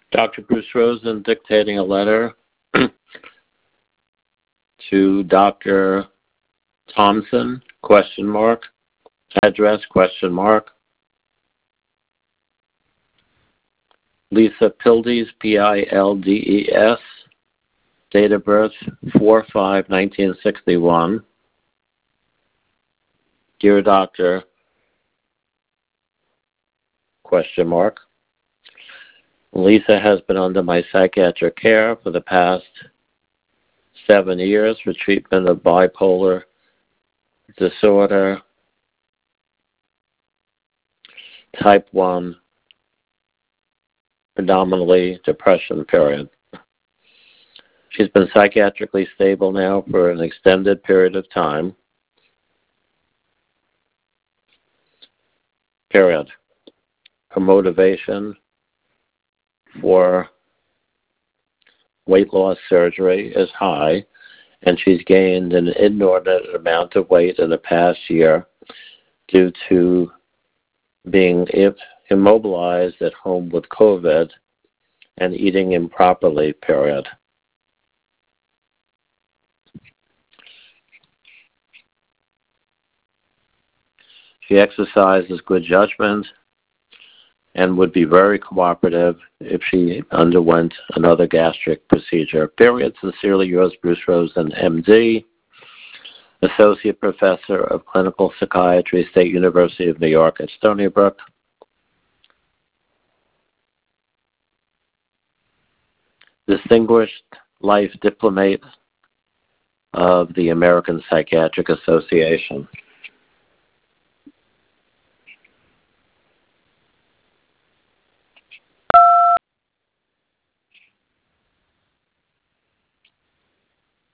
Dr. Bruce Rosen dictating a letter to Dr. Thompson, question mark, address, question mark. Lisa Pildes, Pildes, date of birth 4/5/1961. Dear Doctor, question mark. Lisa has been under my psychiatric care for the past 7 years for treatment of bipolar disorder, type 1, predominantly depression, period. She's been psychiatrically stable now for an extended period of time, period. Her motivation for weight loss surgery is high, and she's gained an inordinate amount of weight in the past year due to being immobilized at home with COVID and eating improperly, period. She exercises good judgment and would be very cooperative if she underwent another gastric procedure. Period. Sincerely yours, Bruce Rosen, MD, Associate Professor of Clinical Psychiatry, State University of New York at Stony Brook. Distinguished Life Diplomate of the American Psychiatric Association.